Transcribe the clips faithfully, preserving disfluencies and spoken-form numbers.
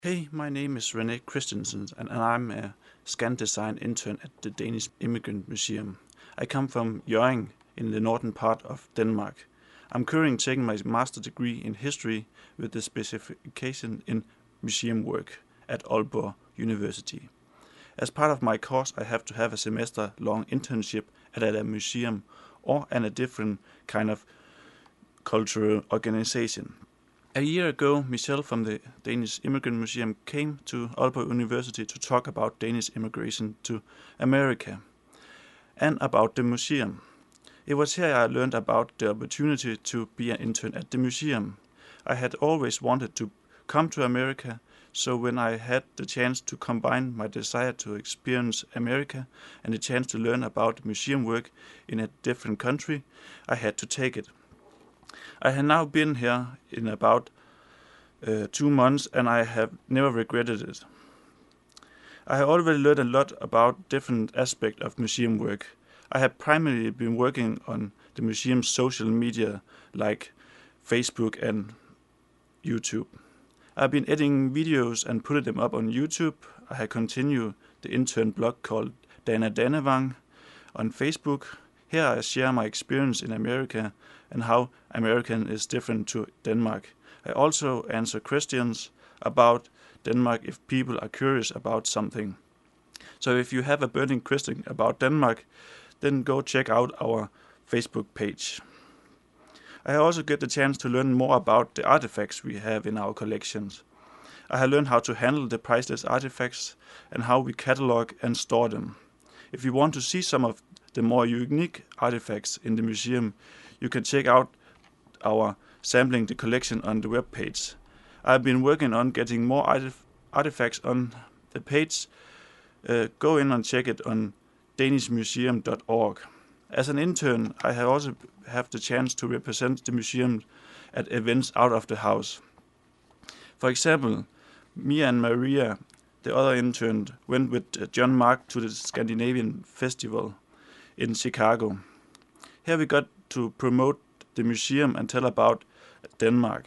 Hey, my name is René Christensen and I'm a scan design intern at the Danish Immigrant Museum. I come from Hjørring in the northern part of Denmark. I'm currently taking my master degree in history with the specification in museum work at Aalborg University. As part of my course, I have to have a semester-long internship at a museum or at a different kind of cultural organization. A year ago, Michelle from the Danish Immigrant Museum came to Aalborg University to talk about Danish immigration to America and about the museum. It was here I learned about the opportunity to be an intern at the museum. I had always wanted to come to America, so when I had the chance to combine my desire to experience America and the chance to learn about museum work in a different country, I had to take it. I have now been here in about uh, two months and I have never regretted it. I have already learned a lot about different aspects of museum work. I have primarily been working on the museum's social media like Facebook and YouTube. I've been editing videos and putting them up on YouTube. I have continued the intern blog called Dana Danevang on Facebook. Here I share my experience in America and how American is different to Denmark. I also answer questions about Denmark if people are curious about something. So if you have a burning question about Denmark, then go check out our Facebook page. I also get the chance to learn more about the artifacts we have in our collections. I have learned how to handle the priceless artifacts and how we catalog and store them. If you want to see some of the more unique artifacts in the museum, you can check out our Sampling the Collection on the webpage. I've been working on getting more artif- artifacts on the page. Uh, go in and check it on danish museum dot org. As an intern, I have also have the chance to represent the museum at events out of the house. For example, me and Maria, the other intern, went with John Mark to the Scandinavian Festival in Chicago. Here we got to promote the museum and tell about Denmark.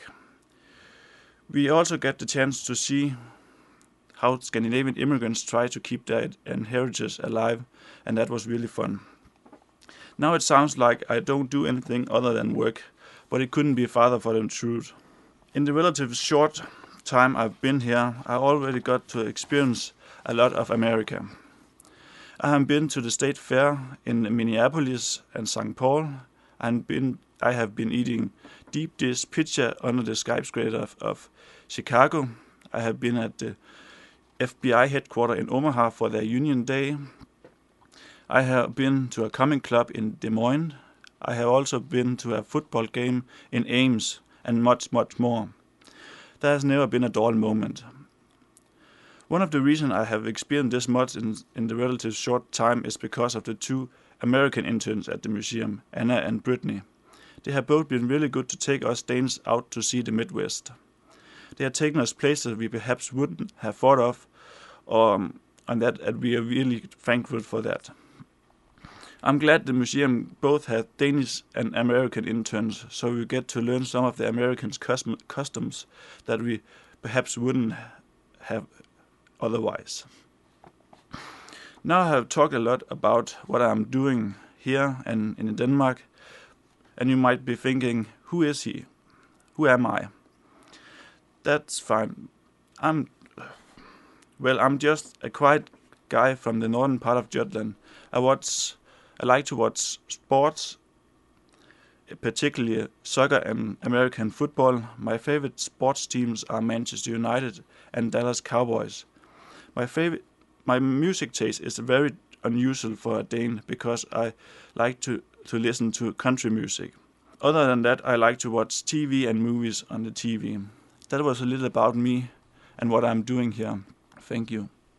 We also get the chance to see how Scandinavian immigrants try to keep their heritage alive, and that was really fun. Now it sounds like I don't do anything other than work, but it couldn't be farther from the truth. In the relatively short time I've been here, I already got to experience a lot of America. I have been to the State Fair in Minneapolis and Saint Paul, and been, I have been eating deep dish pizza under the skyscraper of, of Chicago. I have been at the F B I headquarters in Omaha for their Union Day. I have been to a comic club in Des Moines. I have also been to a football game in Ames, and much, much more. There has never been a dull moment. One of the reasons I have experienced this much in, in the relatively short time is because of the two American interns at the museum, Anna and Brittany. They have both been really good to take us Danes out to see the Midwest. They have taken us places we perhaps wouldn't have thought of, um, and that and we are really thankful for that. I'm glad the museum both had Danish and American interns, so we get to learn some of the American customs that we perhaps wouldn't have otherwise. Now I have talked a lot about what I'm doing here and in Denmark, and you might be thinking, who is he? Who am I? That's fine. I'm, well, I'm just a quiet guy from the northern part of Jutland. I watch, I like to watch sports, particularly soccer and American football. My favorite sports teams are Manchester United and Dallas Cowboys. My favorite, my music taste is very unusual for a Dane because I like to, to listen to country music. Other than that, I like to watch T V and movies on the T V. That was a little about me and what I'm doing here. Thank you.